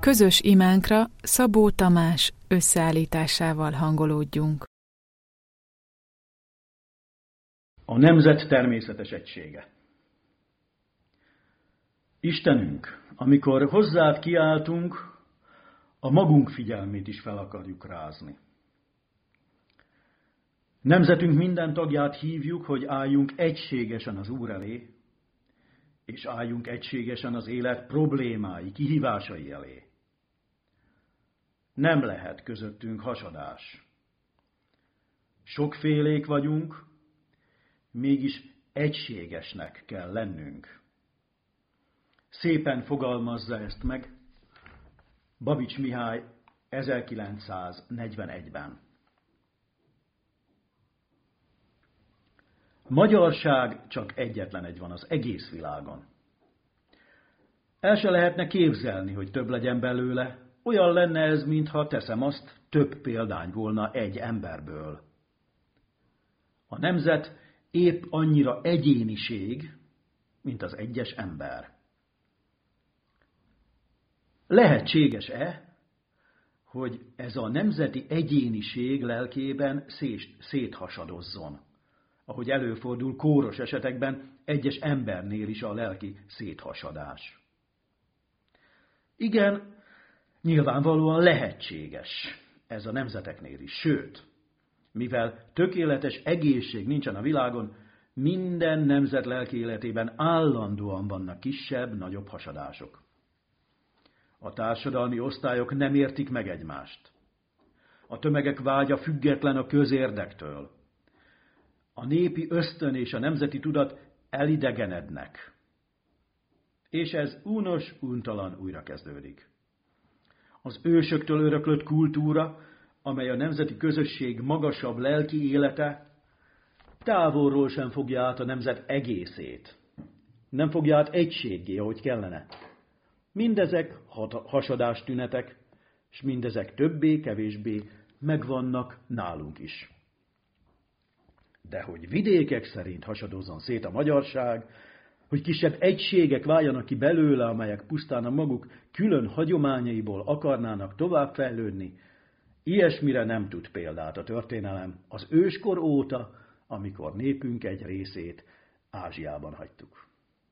Közös imánkra Szabó Tamás összeállításával hangolódjunk. A nemzet természetes egysége. Istenünk, amikor hozzád kiáltunk, a magunk figyelmét is fel akarjuk rázni. Nemzetünk minden tagját hívjuk, hogy álljunk egységesen az Úr elé, és álljunk egységesen az élet problémái, kihívásai elé. Nem lehet közöttünk hasadás. Sokfélék vagyunk, mégis egységesnek kell lennünk. Szépen fogalmazza ezt meg Babics Mihály 1941-ben. Magyarság csak egyetlen egy van az egész világon. El se lehetne képzelni, hogy több legyen belőle. Olyan lenne ez, mintha teszem azt, több példány volna egy emberből. A nemzet épp annyira egyéniség, mint az egyes ember. Lehetséges-e, hogy ez a nemzeti egyéniség lelkében széthasadozzon, ahogy előfordul kóros esetekben egyes embernél is a lelki széthasadás? Igen, nyilvánvalóan lehetséges ez a nemzeteknél is, sőt, mivel tökéletes egészség nincsen a világon, minden nemzet lelki életében állandóan vannak kisebb-nagyobb hasadások. A társadalmi osztályok nem értik meg egymást. A tömegek vágya független a közérdektől. A népi ösztön és a nemzeti tudat elidegenednek. És ez unos, untalan újrakezdődik. Az ősöktől öröklött kultúra, amely a nemzeti közösség magasabb lelki élete, távolról sem fogja át a nemzet egészét. Nem fogja át egységgé, ahogy kellene. Mindezek hasadástünetek, és mindezek többé-kevésbé megvannak nálunk is. De hogy vidékek szerint hasadozzon szét a magyarság, hogy kisebb egységek váljanak ki belőle, amelyek pusztán a maguk külön hagyományaiból akarnának továbbfejlődni, ilyesmire nem tud példát a történelem az őskor óta, amikor népünk egy részét Ázsiában hagytuk.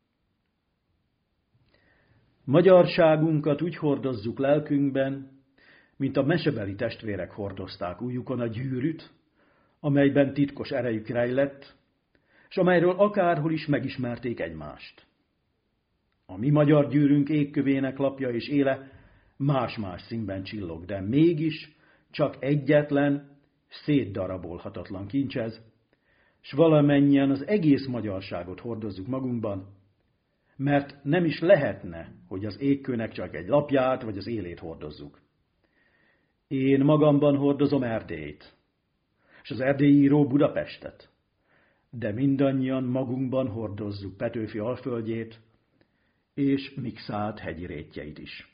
Magyarságunkat úgy hordozzuk lelkünkben, mint a mesebeli testvérek hordozták ujjukon a gyűrűt, amelyben titkos erejük rejlett, és amelyről akárhol is megismerték egymást. A mi magyar gyűrünk égkövének lapja és éle más-más színben csillog, de mégis csak egyetlen, szétdarabolhatatlan kincs ez, s valamennyien az egész magyarságot hordozzuk magunkban, mert nem is lehetne, hogy az égkőnek csak egy lapját vagy az élét hordozzuk. Én magamban hordozom Erdélyt, és az erdélyi író Budapestet, de mindannyian magunkban hordozzuk Petőfi Alföldjét és Mikszáth hegyi rétjeit is.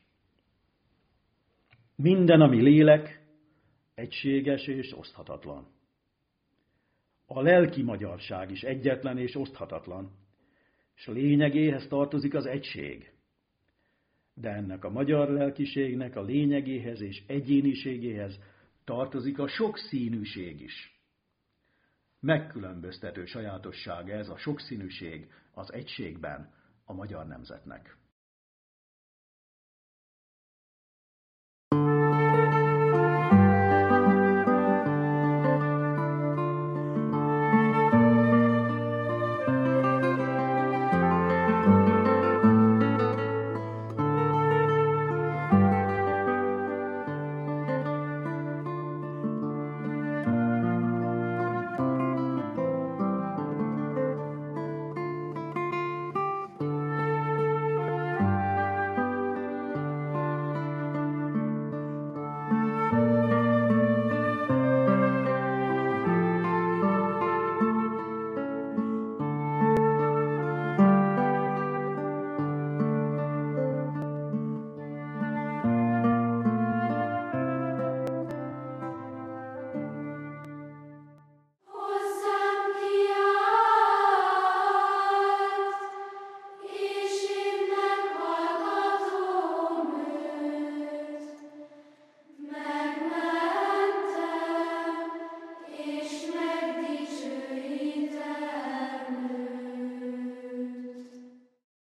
Minden, ami lélek, egységes és oszthatatlan. A lelki magyarság is egyetlen és oszthatatlan, és lényegéhez tartozik az egység. De ennek a magyar lelkiségnek a lényegéhez és egyéniségéhez tartozik a sokszínűség is. Megkülönböztető sajátossága ez a sokszínűség az egységben a magyar nemzetnek.